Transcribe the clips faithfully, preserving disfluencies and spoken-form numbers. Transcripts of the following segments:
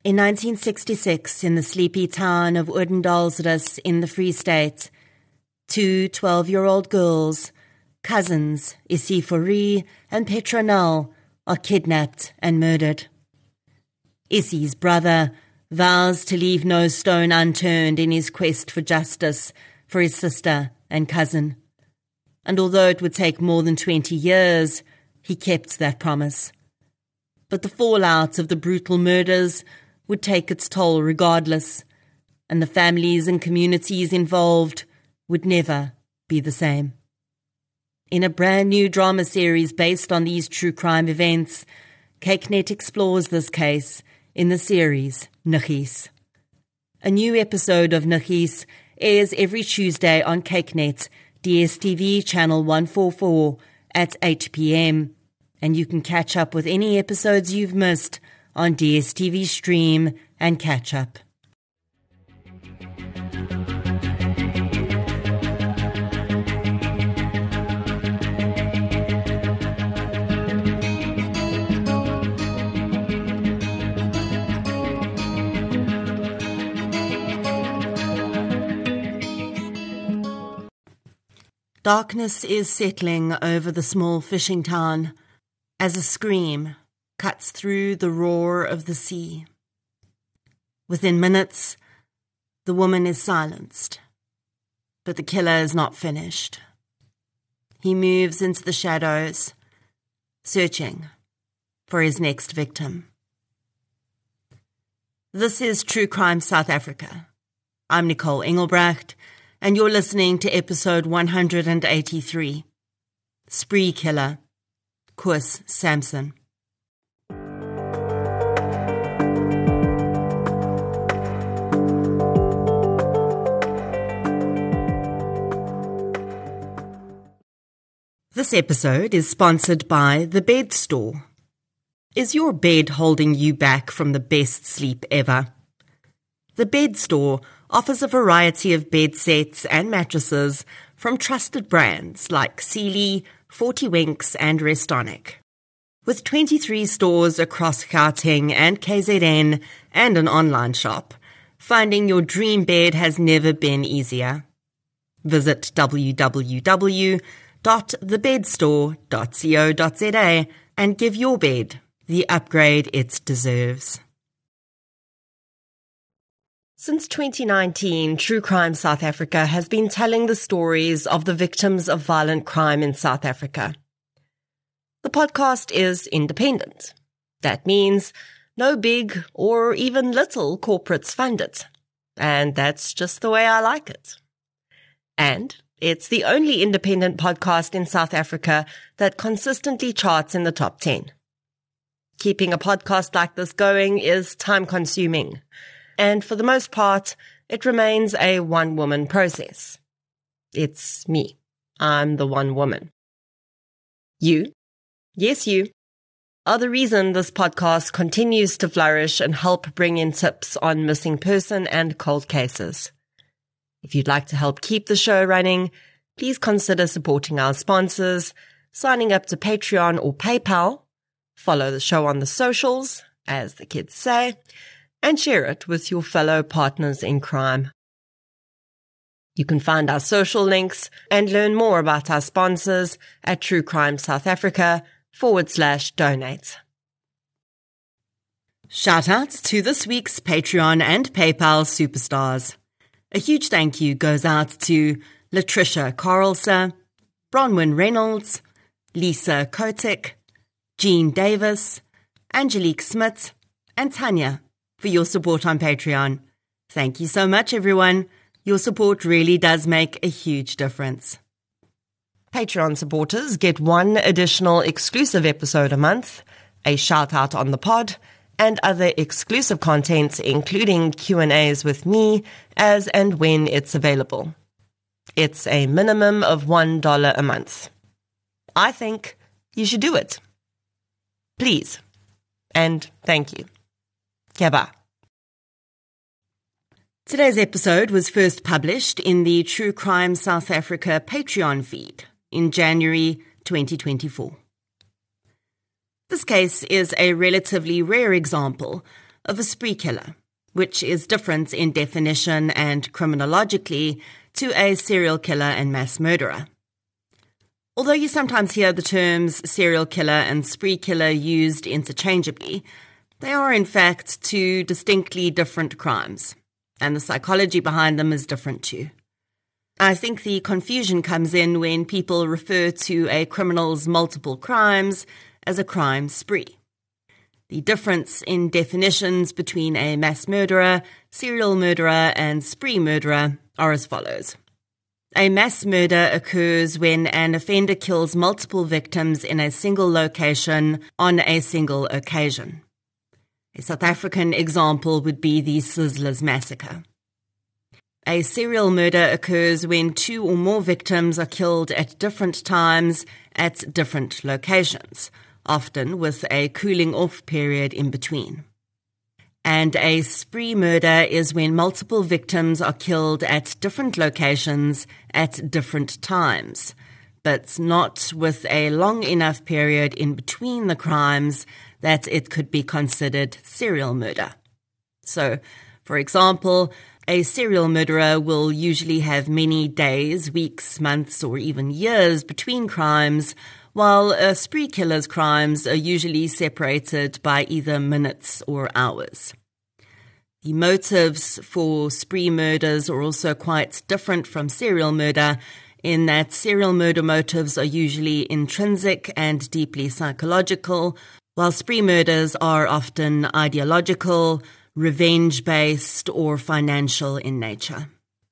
In nineteen sixty-six, in the sleepy town of Oudendaalsrus in the Free State, two twelve-year-old girls, cousins Isifori and Petronel, are kidnapped and murdered. Isi's brother vows to leave no stone unturned in his quest for justice for his sister and cousin. And although it would take more than twenty years, he kept that promise. But the fallout of the brutal murders would take its toll regardless, and the families and communities involved would never be the same. In a brand new drama series based on these true crime events, Cakenet explores this case in the series Nuggies. A new episode of Nuggies airs every Tuesday on Cakenet, D S T V channel one forty-four at eight p.m, and you can catch up with any episodes you've missed on D S T V Stream and Catch Up. Darkness is settling over the small fishing town as a scream cuts through the roar of the sea. Within minutes, the woman is silenced, but the killer is not finished. He moves into the shadows, searching for his next victim. This is True Crime South Africa. I'm Nicole Engelbrecht, and you're listening to episode one hundred eighty-three, Spree Killer, Koos Sampson. This episode is sponsored by The Bed Store. Is your bed holding you back from the best sleep ever? The Bed Store offers a variety of bed sets and mattresses from trusted brands like Sealy, forty Winks and Restonic. With twenty-three stores across Gauteng and K Z N and an online shop, finding your dream bed has never been easier. Visit w w w dot the bed store dot co dot z a and give your bed the upgrade it deserves. Since twenty nineteen, True Crime South Africa has been telling the stories of the victims of violent crime in South Africa. The podcast is independent. That means no big or even little corporates fund it. And that's just the way I like it. And it's the only independent podcast in South Africa that consistently charts in the top ten. Keeping a podcast like this going is time-consuming. And for the most part, it remains a one-woman process. It's me. I'm the one woman. You, yes you, are the reason this podcast continues to flourish and help bring in tips on missing person and cold cases. If you'd like to help keep the show running, please consider supporting our sponsors, signing up to Patreon or PayPal, follow the show on the socials, as the kids say, and share it with your fellow partners in crime. You can find our social links and learn more about our sponsors at True Crime South Africa forward slash donate. Shout out to this week's Patreon and PayPal superstars. A huge thank you goes out to Latricia Carlser, Bronwyn Reynolds, Lisa Kotick, Jean Davis, Angelique Smith, and Tanya for your support on Patreon. Thank you so much, everyone. Your support really does make a huge difference. Patreon supporters get one additional exclusive episode a month, a shout-out on the pod, and other exclusive content, including Q and A's with me, as and when it's available. It's a minimum of one dollar a month. I think you should do it. Please. And thank you. Keba. Today's episode was first published in the True Crime South Africa Patreon feed in January twenty twenty-four. This case is a relatively rare example of a spree killer, which is different in definition and criminologically to a serial killer and mass murderer. Although you sometimes hear the terms serial killer and spree killer used interchangeably, they are in fact two distinctly different crimes, and the psychology behind them is different too. I think the confusion comes in when people refer to a criminal's multiple crimes as a crime spree. The difference in definitions between a mass murderer, serial murderer, and spree murderer are as follows. A mass murder occurs when an offender kills multiple victims in a single location on a single occasion. A South African example would be the Sizzlers massacre. A serial murder occurs when two or more victims are killed at different times at different locations, often with a cooling-off period in between. And a spree murder is when multiple victims are killed at different locations at different times, but not with a long enough period in between the crimes that it could be considered serial murder. So, for example, a serial murderer will usually have many days, weeks, months, or even years between crimes, while a spree killer's crimes are usually separated by either minutes or hours. The motives for spree murders are also quite different from serial murder in that serial murder motives are usually intrinsic and deeply psychological, while spree murders are often ideological, revenge-based, or financial in nature.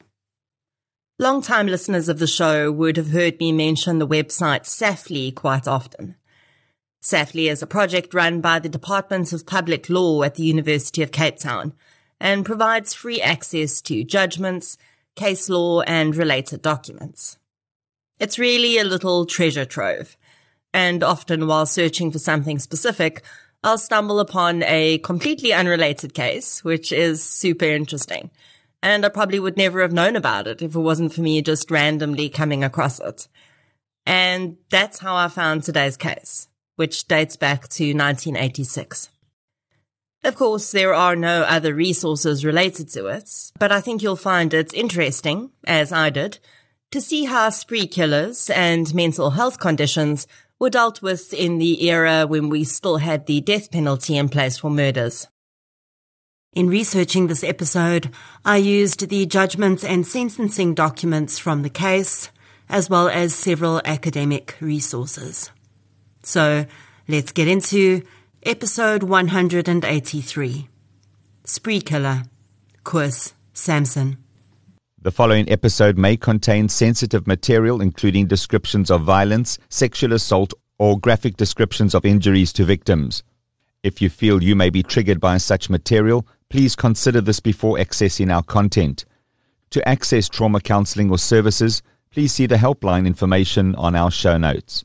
Long-time listeners of the show would have heard me mention the website Safley quite often. Safley is a project run by the Department of Public Law at the University of Cape Town and provides free access to judgments, case law, and related documents. It's really a little treasure trove, and often while searching for something specific, I'll stumble upon a completely unrelated case, which is super interesting. And I probably would never have known about it if it wasn't for me just randomly coming across it. And that's how I found today's case, which dates back to nineteen eighty-six. Of course, there are no other resources related to it, but I think you'll find it interesting, as I did, to see how spree killers and mental health conditions were dealt with in the era when we still had the death penalty in place for murders. In researching this episode, I used the judgment and sentencing documents from the case, as well as several academic resources. So, let's get into episode one hundred eighty-three. Spree Killer, Koos Samson. The following episode may contain sensitive material, including descriptions of violence, sexual assault, or graphic descriptions of injuries to victims. If you feel you may be triggered by such material, please consider this before accessing our content. To access trauma counseling or services, please see the helpline information on our show notes.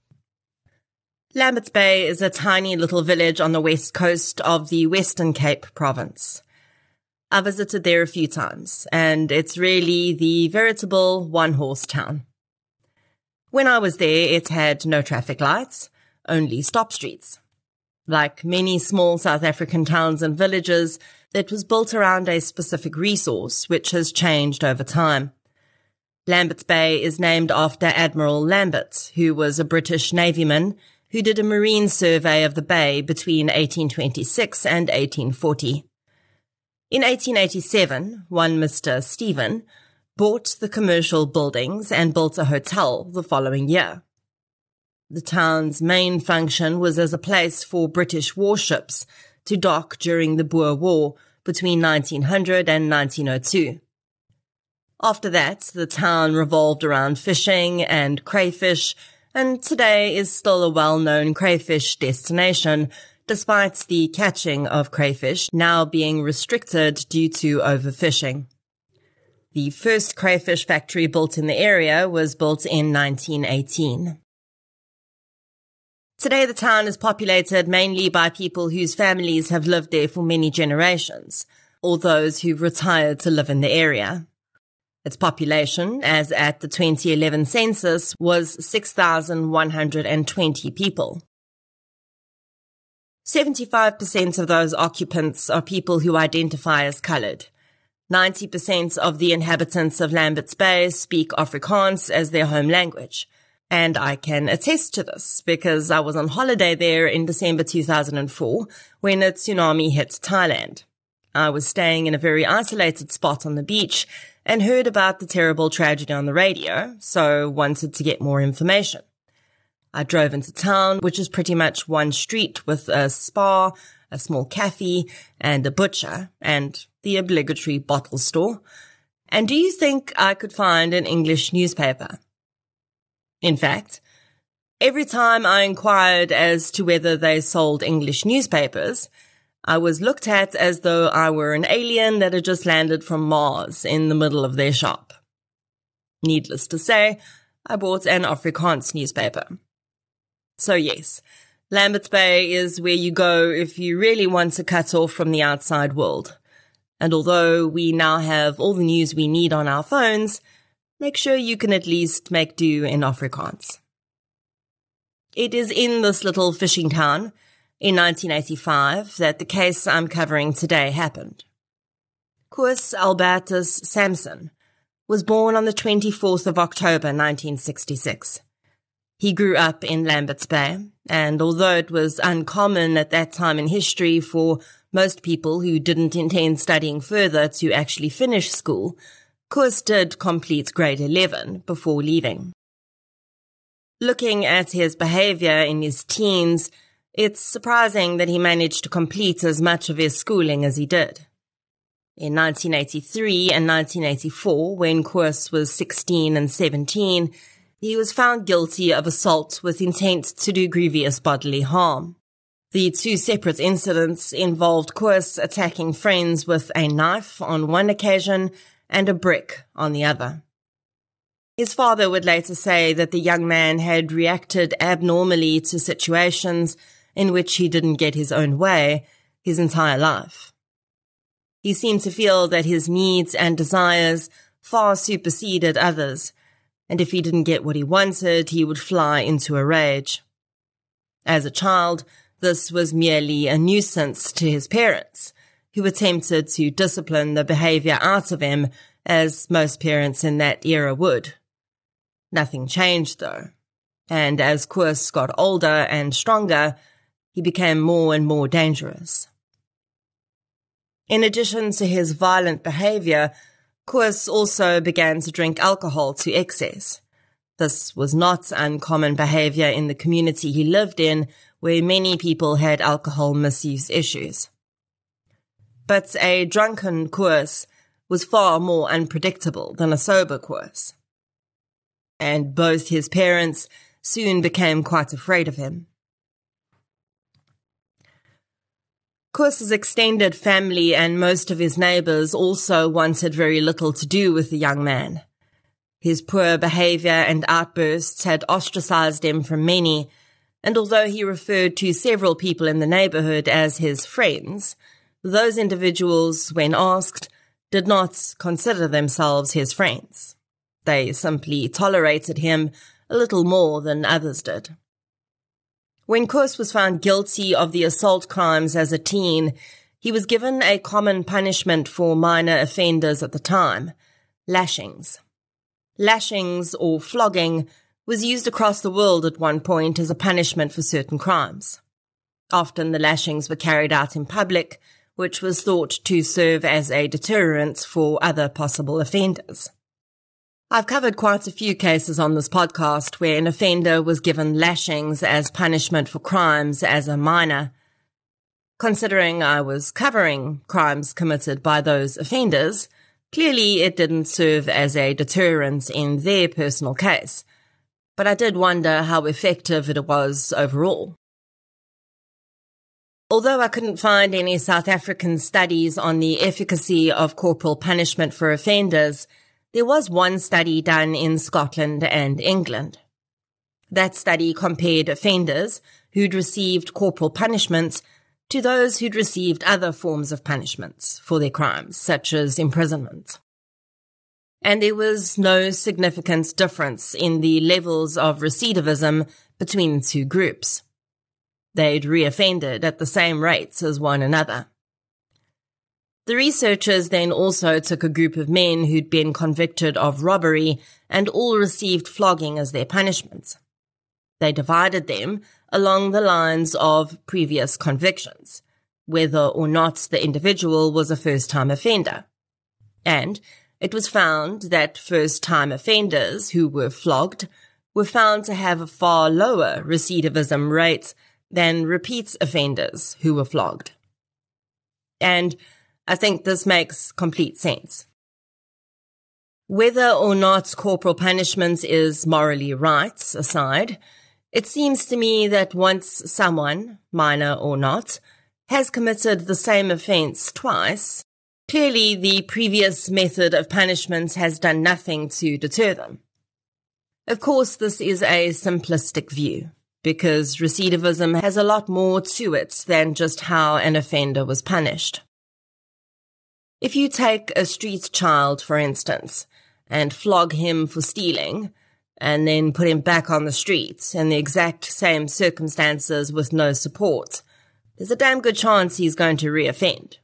Lambert's Bay is a tiny little village on the west coast of the Western Cape province. I visited there a few times, and it's really the veritable one-horse town. When I was there, it had no traffic lights, only stop streets. Like many small South African towns and villages, it was built around a specific resource, which has changed over time. Lambert's Bay is named after Admiral Lambert, who was a British navyman who did a marine survey of the bay between eighteen twenty-six and eighteen forty. In eighteen eighty-seven, one Mister Stephen bought the commercial buildings and built a hotel the following year. The town's main function was as a place for British warships to dock during the Boer War between nineteen hundred and nineteen oh two. After that, the town revolved around fishing and crayfish, and today is still a well-known crayfish destination, despite the catching of crayfish now being restricted due to overfishing. The first crayfish factory built in the area was built in nineteen eighteen. Today the town is populated mainly by people whose families have lived there for many generations, or those who've retired to live in the area. Its population, as at the twenty eleven census, was six thousand one hundred twenty people. seventy-five percent of those occupants are people who identify as coloured. ninety percent of the inhabitants of Lambert's Bay speak Afrikaans as their home language. And I can attest to this because I was on holiday there in December two thousand four when a tsunami hit Thailand. I was staying in a very isolated spot on the beach and heard about the terrible tragedy on the radio, so wanted to get more information. I drove into town, which is pretty much one street with a spa, a small cafe, and a butcher, and the obligatory bottle store. And do you think I could find an English newspaper? In fact, every time I inquired as to whether they sold English newspapers, I was looked at as though I were an alien that had just landed from Mars in the middle of their shop. Needless to say, I bought an Afrikaans newspaper. So yes, Lambert's Bay is where you go if you really want to cut off from the outside world. And although we now have all the news we need on our phones, make sure you can at least make do in Afrikaans. It is in this little fishing town in nineteen eighty-five that the case I'm covering today happened. Koos Albertus Sampson was born on the twenty-fourth of October nineteen sixty-six. He grew up in Lambert's Bay, and although it was uncommon at that time in history for most people who didn't intend studying further to actually finish school, Koos did complete grade eleven before leaving. Looking at his behavior in his teens, it's surprising that he managed to complete as much of his schooling as he did. In nineteen eighty-three and nineteen eighty-four, when Koos was sixteen and seventeen, he was found guilty of assault with intent to do grievous bodily harm. The two separate incidents involved Koos attacking friends with a knife on one occasion and a brick on the other. His father would later say that the young man had reacted abnormally to situations in which he didn't get his own way his entire life. He seemed to feel that his needs and desires far superseded others, and if he didn't get what he wanted, he would fly into a rage. As a child, this was merely a nuisance to his parents, who attempted to discipline the behavior out of him, as most parents in that era would. Nothing changed, though, and as Koos got older and stronger, he became more and more dangerous. In addition to his violent behavior, Koos also began to drink alcohol to excess. This was not uncommon behavior in the community he lived in, where many people had alcohol misuse issues. But a drunken Koos was far more unpredictable than a sober Koos. And both his parents soon became quite afraid of him. Koos's extended family and most of his neighbours also wanted very little to do with the young man. His poor behaviour and outbursts had ostracised him from many, and although he referred to several people in the neighbourhood as his friends, those individuals, when asked, did not consider themselves his friends. They simply tolerated him a little more than others did. When Koos was found guilty of the assault crimes as a teen, he was given a common punishment for minor offenders at the time, lashings. Lashings, or flogging, was used across the world at one point as a punishment for certain crimes. Often the lashings were carried out in public, which was thought to serve as a deterrent for other possible offenders. I've covered quite a few cases on this podcast where an offender was given lashings as punishment for crimes as a minor. Considering I was covering crimes committed by those offenders, clearly it didn't serve as a deterrent in their personal case, but I did wonder how effective it was overall. Although I couldn't find any South African studies on the efficacy of corporal punishment for offenders, there was one study done in Scotland and England. That study compared offenders who'd received corporal punishments to those who'd received other forms of punishments for their crimes, such as imprisonment. And there was no significant difference in the levels of recidivism between the two groups. They'd reoffended at the same rates as one another. The researchers then also took a group of men who'd been convicted of robbery and all received flogging as their punishment. They divided them along the lines of previous convictions, whether or not the individual was a first-time offender. And it was found that first-time offenders who were flogged were found to have a far lower recidivism rate than repeat offenders who were flogged. And I think this makes complete sense. Whether or not corporal punishment is morally right aside, it seems to me that once someone, minor or not, has committed the same offence twice, clearly the previous method of punishment has done nothing to deter them. Of course, this is a simplistic view, because recidivism has a lot more to it than just how an offender was punished. If you take a street child, for instance, and flog him for stealing, and then put him back on the street in the exact same circumstances with no support, there's a damn good chance he's going to reoffend.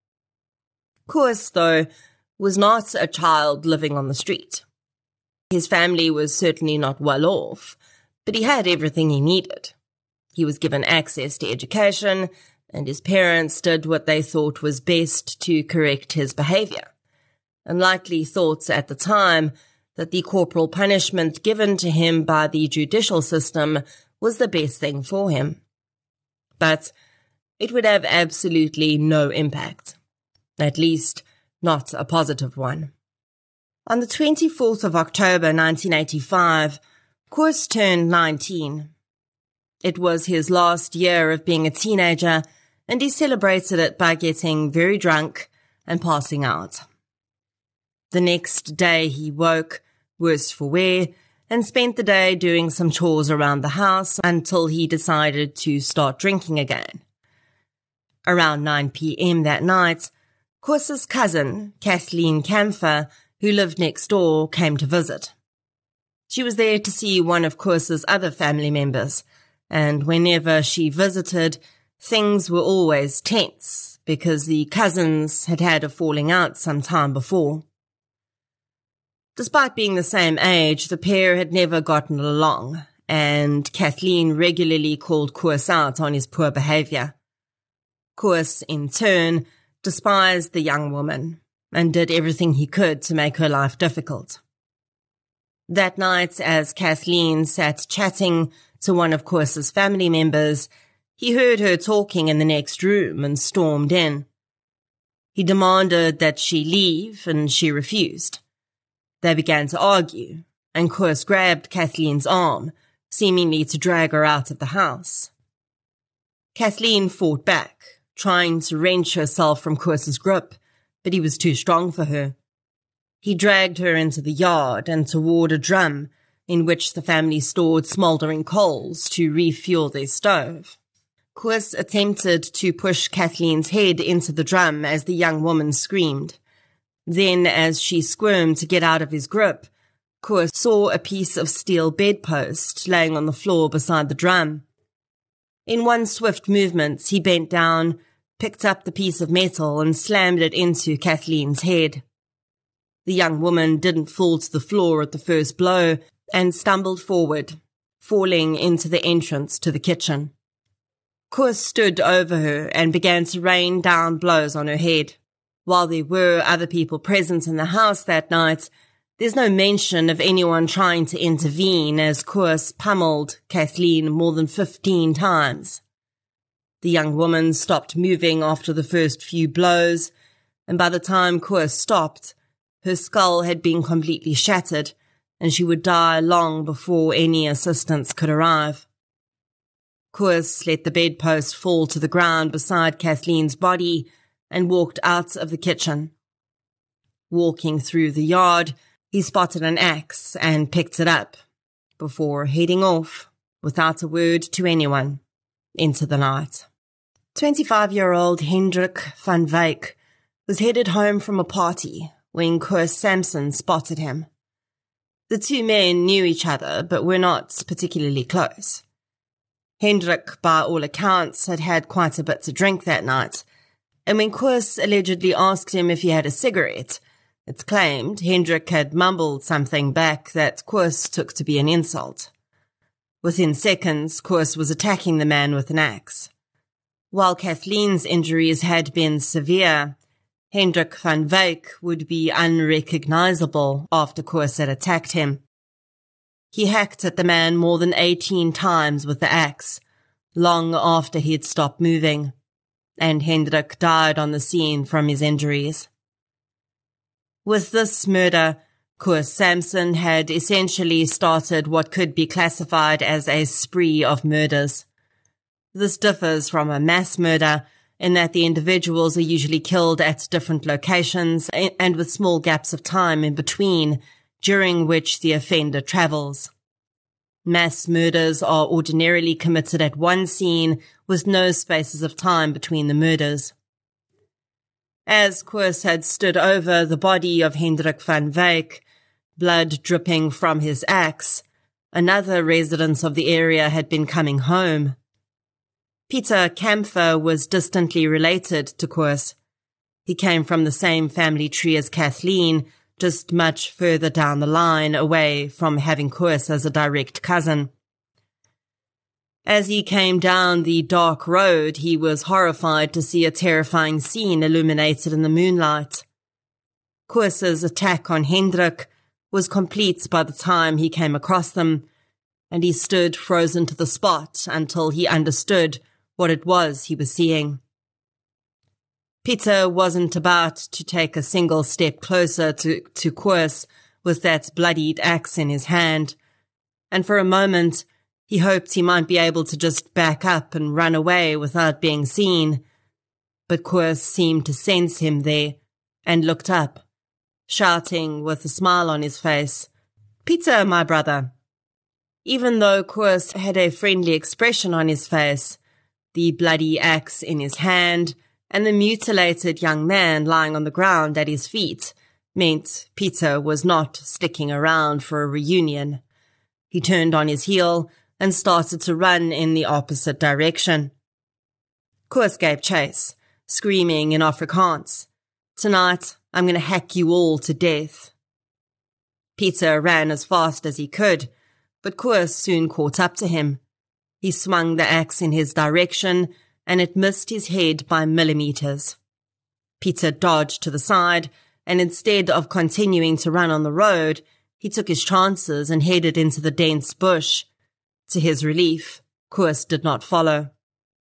Koos, though, was not a child living on the street. His family was certainly not well off, but he had everything he needed. He was given access to education, and his parents did what they thought was best to correct his behavior, and likely thought at the time that the corporal punishment given to him by the judicial system was the best thing for him. But it would have absolutely no impact, at least not a positive one. On the twenty-fourth of October nineteen eighty-five, Koos turned nineteen. It was his last year of being a teenager, and he celebrated it by getting very drunk and passing out. The next day he woke, worse for wear, and spent the day doing some chores around the house until he decided to start drinking again. Around nine p.m. that night, Koos's cousin, Kathleen Camphor, who lived next door, came to visit. She was there to see one of Koos's other family members, and whenever she visited, things were always tense because the cousins had had a falling out some time before. Despite being the same age, the pair had never gotten along, and Kathleen regularly called Koos out on his poor behavior. Koos, in turn, despised the young woman and did everything he could to make her life difficult. That night, as Kathleen sat chatting to one of Koos's family members, he heard her talking in the next room and stormed in. He demanded that she leave, and she refused. They began to argue, and Koos grabbed Kathleen's arm, seemingly to drag her out of the house. Kathleen fought back, trying to wrench herself from Koos's grip, but he was too strong for her. He dragged her into the yard and toward a drum in which the family stored smouldering coals to refuel their stove. Koos attempted to push Kathleen's head into the drum as the young woman screamed. Then, as she squirmed to get out of his grip, Koos saw a piece of steel bedpost laying on the floor beside the drum. In one swift movement, he bent down, picked up the piece of metal and slammed it into Kathleen's head. The young woman didn't fall to the floor at the first blow and stumbled forward, falling into the entrance to the kitchen. Koos stood over her and began to rain down blows on her head. While there were other people present in the house that night, there's no mention of anyone trying to intervene as Koos pummeled Kathleen more than fifteen times. The young woman stopped moving after the first few blows, and by the time Koos stopped, her skull had been completely shattered, and she would die long before any assistance could arrive. Koos let the bedpost fall to the ground beside Kathleen's body and walked out of the kitchen. Walking through the yard, he spotted an axe and picked it up, before heading off, without a word to anyone, into the night. twenty-five-year-old Hendrik van Wyk was headed home from a party when Koos Sampson spotted him. The two men knew each other, but were not particularly close. Hendrik, by all accounts, had had quite a bit to drink that night, and when Koos allegedly asked him if he had a cigarette, it's claimed Hendrik had mumbled something back that Koos took to be an insult. Within seconds, Koos was attacking the man with an axe. While Kathleen's injuries had been severe, Hendrik van Wyk would be unrecognizable after Koos had attacked him. He hacked at the man more than eighteen times with the axe, long after he had stopped moving, and Hendrik died on the scene from his injuries. With this murder, Koos Sampson had essentially started what could be classified as a spree of murders. This differs from a mass murder in that the individuals are usually killed at different locations and with small gaps of time in between, during which the offender travels. Mass murders are ordinarily committed at one scene with no spaces of time between the murders. As Koos had stood over the body of Hendrik van Wyk, blood dripping from his axe, another resident of the area had been coming home. Peter Kampfer was distantly related to Koos. He came from the same family tree as Kathleen, just much further down the line, away from having Koos as a direct cousin. As he came down the dark road, he was horrified to see a terrifying scene illuminated in the moonlight. Koos's attack on Hendrik was complete by the time he came across them, and he stood frozen to the spot until he understood what it was he was seeing. Peter wasn't about to take a single step closer to, to Koos with that bloodied axe in his hand, and for a moment he hoped he might be able to just back up and run away without being seen. But Koos seemed to sense him there and looked up, shouting with a smile on his face, "Peter, my brother." Even though Koos had a friendly expression on his face, the bloody axe in his hand and the mutilated young man lying on the ground at his feet meant Peter was not sticking around for a reunion. He turned on his heel and started to run in the opposite direction. Koos gave chase, screaming in Afrikaans, "Tonight, I'm going to hack you all to death." Peter ran as fast as he could, but Koos soon caught up to him. He swung the axe in his direction, and it missed his head by millimeters. Peter dodged to the side, and instead of continuing to run on the road, he took his chances and headed into the dense bush. To his relief, Koos did not follow.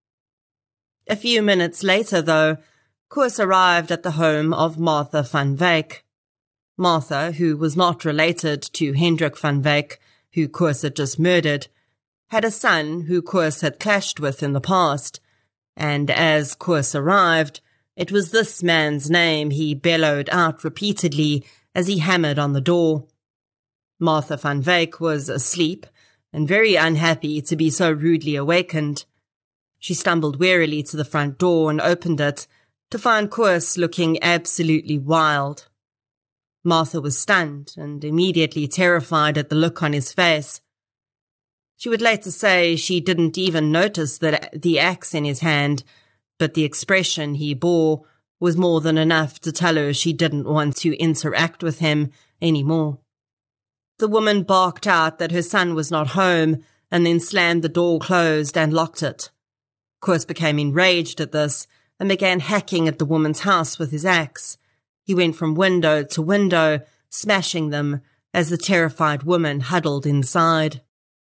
A few minutes later, though, Koos arrived at the home of Martha van Wyk. Martha, who was not related to Hendrik van Wyk, who Koos had just murdered, had a son who Koos had clashed with in the past, and as Koos arrived, it was this man's name he bellowed out repeatedly as he hammered on the door. Martha van Wyk was asleep and very unhappy to be so rudely awakened. She stumbled wearily to the front door and opened it, to find Koos looking absolutely wild. Martha was stunned and immediately terrified at the look on his face. She would later say she didn't even notice the, the axe in his hand, but the expression he bore was more than enough to tell her she didn't want to interact with him anymore. The woman barked out that her son was not home and then slammed the door closed and locked it. Koos became enraged at this and began hacking at the woman's house with his axe. He went from window to window, smashing them as the terrified woman huddled inside.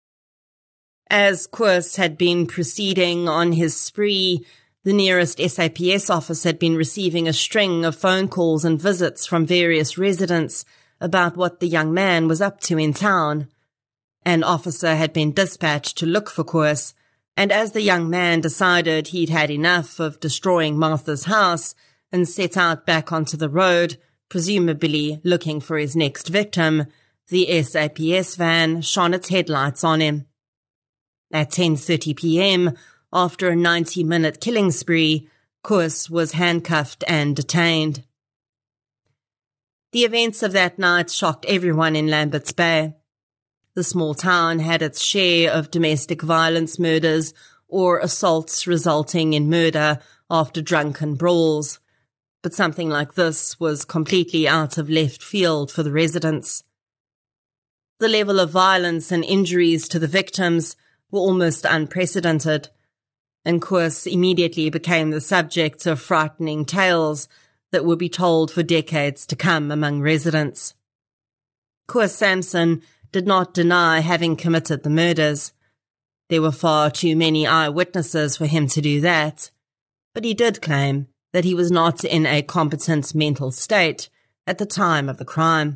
As Koos had been proceeding on his spree, the nearest S A P S office had been receiving a string of phone calls and visits from various residents about what the young man was up to in town. An officer had been dispatched to look for Koos, and as the young man decided he'd had enough of destroying Martha's house and set out back onto the road, presumably looking for his next victim, the S A P S van shone its headlights on him. At ten thirty p.m., after a ninety-minute killing spree, Koos was handcuffed and detained. The events of that night shocked everyone in Lambert's Bay. the small town had its share of domestic violence murders or assaults resulting in murder after drunken brawls. But something like this was completely out of left field for the residents. The level of violence and injuries to the victims were almost unprecedented, and Koos immediately became the subject of frightening tales that would be told for decades to come among residents. Koos Sampson did not deny having committed the murders. There were far too many eyewitnesses for him to do that, but he did claim that he was not in a competent mental state at the time of the crime.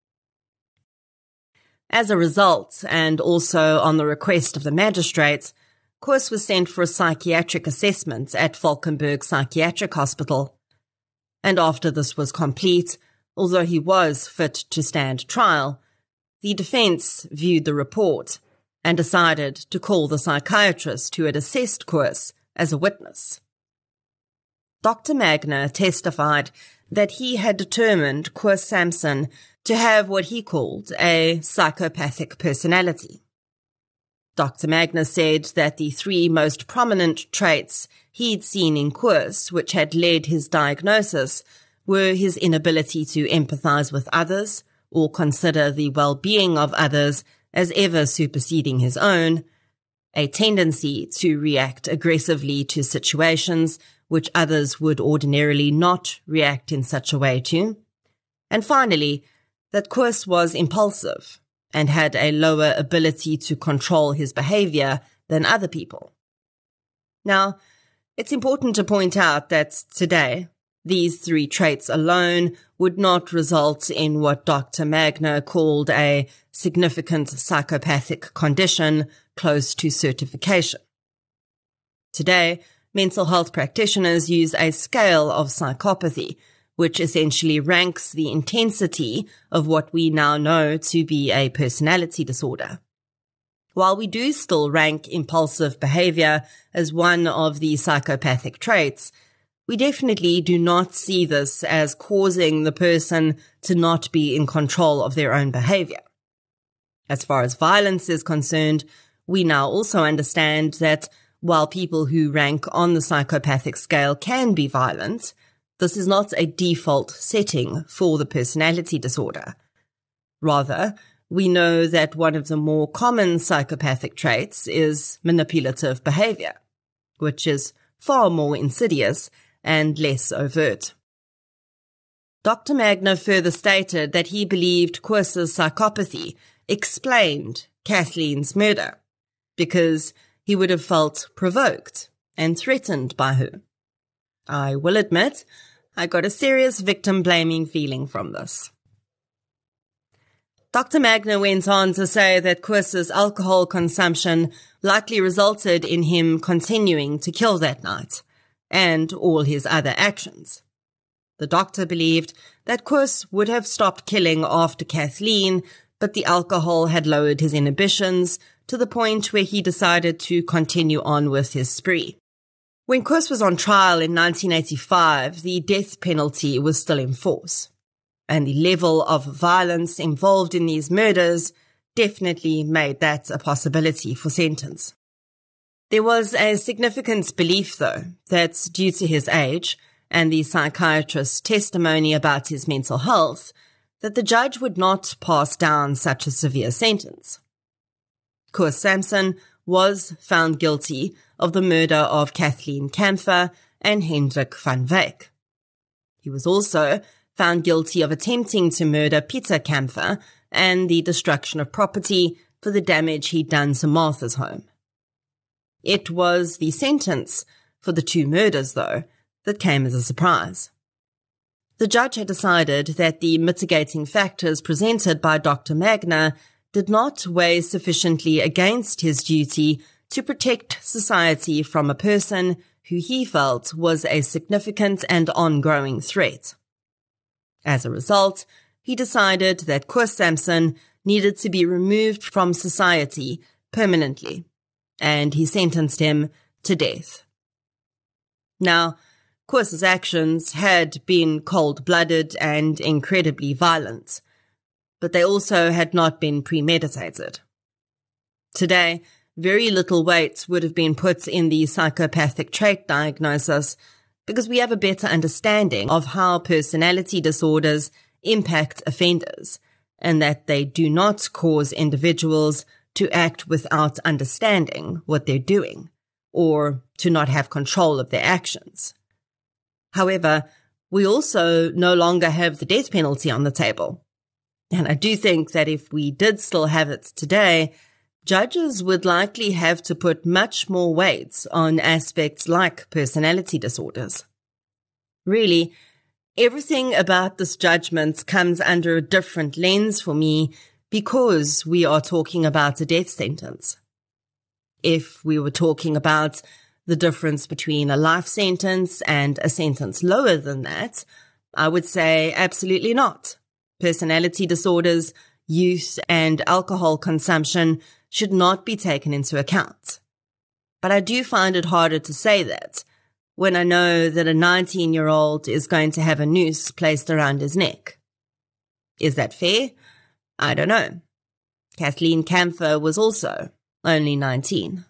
As a result, and also on the request of the magistrates, Koos was sent for a psychiatric assessment at Valkenburg Psychiatric Hospital. And after this was complete, although he was fit to stand trial, the defence viewed the report and decided to call the psychiatrist who had assessed Koos as a witness. Doctor Magner testified that he had determined Koos Sampson to have what he called a psychopathic personality. Doctor Magner said that the three most prominent traits he'd seen in Koos, which had led his diagnosis, were his inability to empathize with others or consider the well-being of others as ever superseding his own, a tendency to react aggressively to situations which others would ordinarily not react in such a way to, and finally, that Koos was impulsive and had a lower ability to control his behavior than other people. Now, it's important to point out that today, these three traits alone would not result in what Doctor Magner called a significant psychopathic condition close to certification. Today, mental health practitioners use a scale of psychopathy, which essentially ranks the intensity of what we now know to be a personality disorder. While we do still rank impulsive behavior as one of the psychopathic traits, we definitely do not see this as causing the person to not be in control of their own behavior. As far as violence is concerned, we now also understand that while people who rank on the psychopathic scale can be violent, this is not a default setting for the personality disorder. Rather, we know that one of the more common psychopathic traits is manipulative behavior, which is far more insidious and less overt. Doctor Magner further stated that he believed Koos's psychopathy explained Kathleen's murder, because he would have felt provoked and threatened by her. I will admit, I got a serious victim-blaming feeling from this. Doctor Magner went on to say that Koos's alcohol consumption likely resulted in him continuing to kill that night, and all his other actions. The doctor believed that Koos would have stopped killing after Kathleen, but the alcohol had lowered his inhibitions to the point where he decided to continue on with his spree. When Koos was on trial in nineteen eighty-five, the death penalty was still in force, and the level of violence involved in these murders definitely made that a possibility for sentence. There was a significant belief, though, that due to his age and the psychiatrist's testimony about his mental health, that the judge would not pass down such a severe sentence. Koos Sampson was found guilty of the murder of Kathleen Kampfer and Hendrik van Wyk. He was also found guilty of attempting to murder Pieter Kampfer and the destruction of property for the damage he'd done to Martha's home. It was the sentence for the two murders, though, that came as a surprise. The judge had decided that the mitigating factors presented by Doctor Magner did not weigh sufficiently against his duty to protect society from a person who he felt was a significant and ongoing threat. As a result, he decided that Koos Sampson needed to be removed from society permanently, and he sentenced him to death. Now, Koos's actions had been cold-blooded and incredibly violent, but they also had not been premeditated. Today, very little weight would have been put in the psychopathic trait diagnosis because we have a better understanding of how personality disorders impact offenders and that they do not cause individuals to act without understanding what they're doing or to not have control of their actions. However, we also no longer have the death penalty on the table. And I do think that if we did still have it today, judges would likely have to put much more weight on aspects like personality disorders. Really, everything about this judgment comes under a different lens for me because we are talking about a death sentence. If we were talking about the difference between a life sentence and a sentence lower than that, I would say absolutely not. Personality disorders, youth, and alcohol consumption should not be taken into account. But I do find it harder to say that when I know that a nineteen-year-old is going to have a noose placed around his neck. Is that fair? I don't know. Kathleen Camphor was also only nineteen.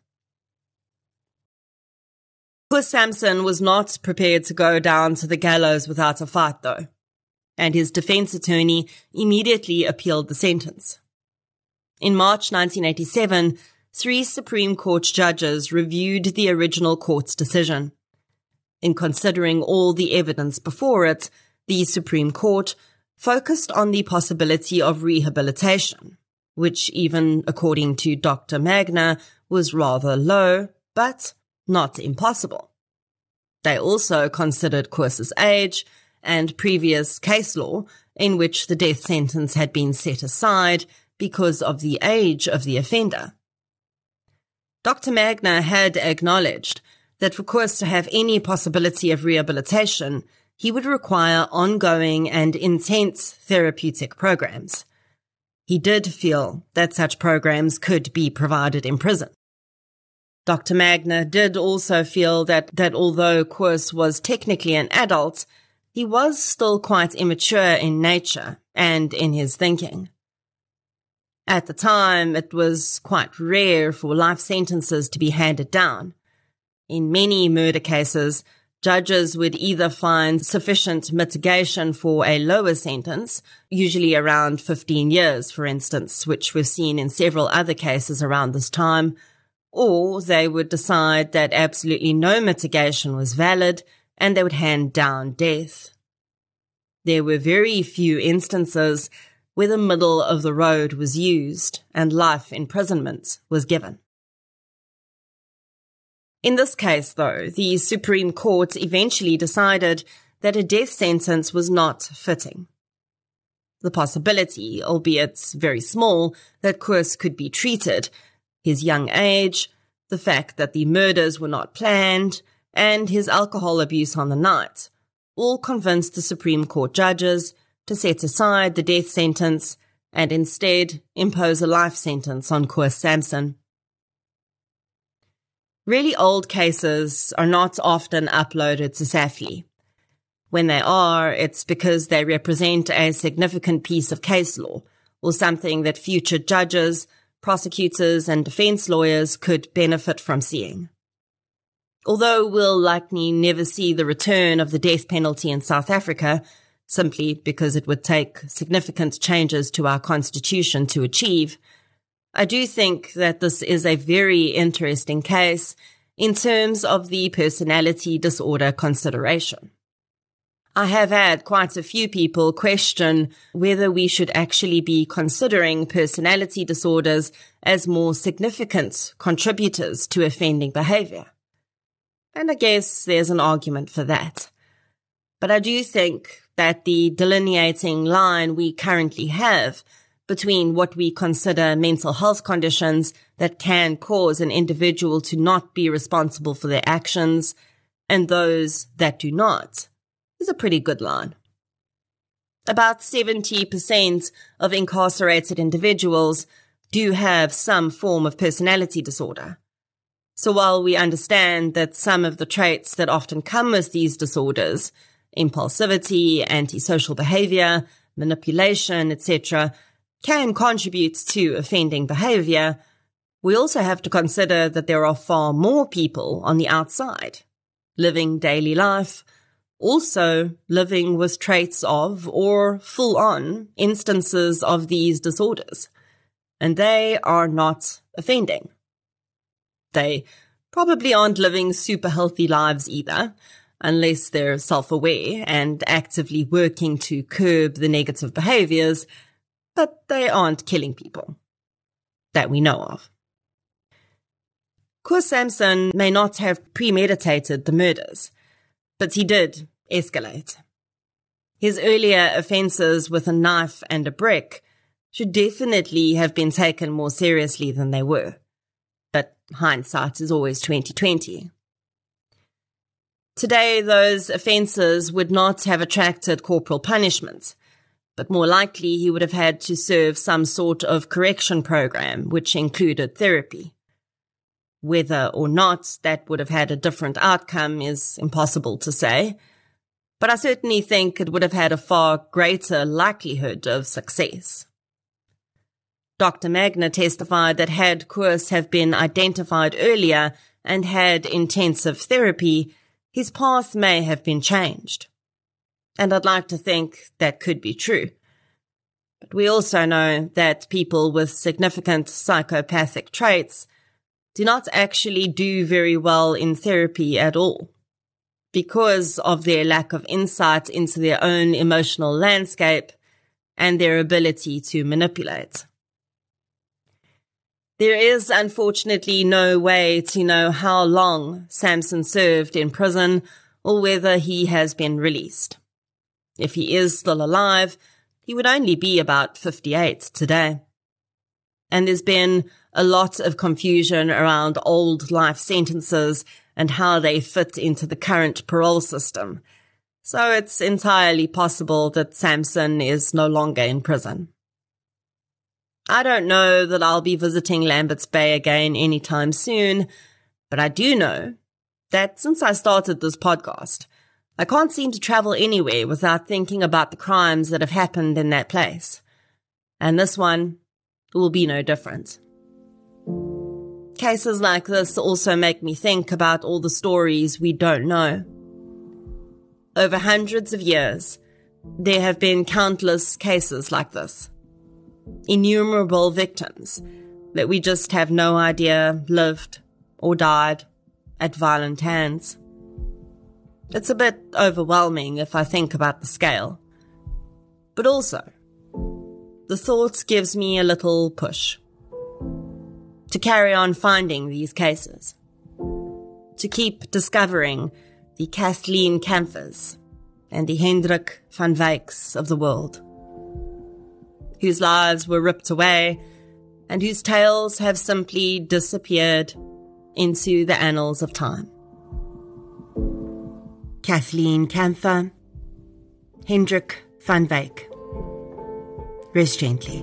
Koos Sampson was not prepared to go down to the gallows without a fight, though, and his defense attorney immediately appealed the sentence. In March nineteen eighty-seven, three Supreme Court judges reviewed the original court's decision. In considering all the evidence before it, the Supreme Court focused on the possibility of rehabilitation, which even according to Doctor Magner was rather low, but not impossible. They also considered Koos's age and previous case law in which the death sentence had been set aside because of the age of the offender. Doctor Magner had acknowledged that for Koos to have any possibility of rehabilitation, he would require ongoing and intense therapeutic programs. He did feel that such programs could be provided in prison. Doctor Magner did also feel that, that although Koos was technically an adult, he was still quite immature in nature and in his thinking. At the time, it was quite rare for life sentences to be handed down. In many murder cases, judges would either find sufficient mitigation for a lower sentence, usually around fifteen years, for instance, which we've seen in several other cases around this time, or they would decide that absolutely no mitigation was valid and they would hand down death. There were very few instances where the middle of the road was used and life imprisonment was given. In this case, though, the Supreme Court eventually decided that a death sentence was not fitting. The possibility, albeit very small, that Koos could be treated, his young age, the fact that the murders were not planned, and his alcohol abuse on the night, all convinced the Supreme Court judges to set aside the death sentence and instead impose a life sentence on Koos Sampson. Really old cases are not often uploaded to SAFLI. When they are, it's because they represent a significant piece of case law or something that future judges, prosecutors, and defense lawyers could benefit from seeing. Although we'll likely never see the return of the death penalty in South Africa, simply because it would take significant changes to our constitution to achieve, I do think that this is a very interesting case in terms of the personality disorder consideration. I have had quite a few people question whether we should actually be considering personality disorders as more significant contributors to offending behavior. And I guess there's an argument for that. But I do think that the delineating line we currently have between what we consider mental health conditions that can cause an individual to not be responsible for their actions and those that do not is a pretty good line. About seventy percent of incarcerated individuals do have some form of personality disorder. So while we understand that some of the traits that often come with these disorders, impulsivity, antisocial behavior, manipulation, et cetera, can contribute to offending behavior, we also have to consider that there are far more people on the outside, living daily life, also living with traits of or full-on instances of these disorders, and they are not offending. They probably aren't living super healthy lives either, unless they're self-aware and actively working to curb the negative behaviors, but they aren't killing people that we know of. Koos Sampson may not have premeditated the murders, but he did escalate. His earlier offences with a knife and a brick should definitely have been taken more seriously than they were, but hindsight is always twenty twenty. Today, those offences would not have attracted corporal punishment, but more likely he would have had to serve some sort of correction program, which included therapy. Whether or not that would have had a different outcome is impossible to say, but I certainly think it would have had a far greater likelihood of success. Doctor Magner testified that had Koos have been identified earlier and had intensive therapy, his path may have been changed. And I'd like to think that could be true. But we also know that people with significant psychopathic traits do not actually do very well in therapy at all, because of their lack of insight into their own emotional landscape and their ability to manipulate. There is unfortunately no way to know how long Sampson served in prison or whether he has been released. If he is still alive, he would only be about fifty-eight today. And there's been a lot of confusion around old life sentences and how they fit into the current parole system. So it's entirely possible that Sampson is no longer in prison. I don't know that I'll be visiting Lambert's Bay again anytime soon, but I do know that since I started this podcast, I can't seem to travel anywhere without thinking about the crimes that have happened in that place. And this one will be no different. Cases like this also make me think about all the stories we don't know. Over hundreds of years, there have been countless cases like this. Innumerable victims that we just have no idea lived or died at violent hands. It's a bit overwhelming if I think about the scale. But also, the thought gives me a little push to carry on finding these cases, to keep discovering the Kathleen Kamfers and the Hendrik van Wyks of the world, whose lives were ripped away and whose tales have simply disappeared into the annals of time. Kathleen Kamfer, Hendrik van Wyk. Rest gently.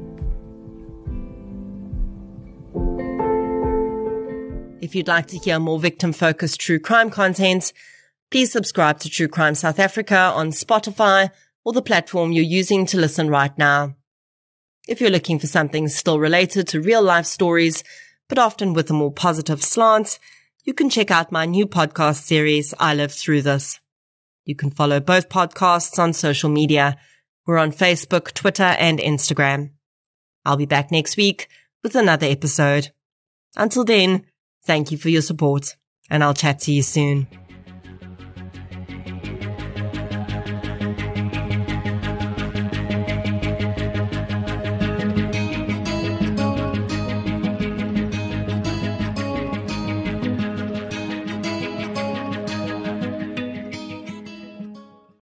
If you'd like to hear more victim-focused true crime content, please subscribe to True Crime South Africa on Spotify or the platform you're using to listen right now. If you're looking for something still related to real-life stories, but often with a more positive slant, you can check out my new podcast series, I Lived Through This. You can follow both podcasts on social media. We're on Facebook, Twitter, and Instagram. I'll be back next week with another episode. Until then, thank you for your support, and I'll chat to you soon.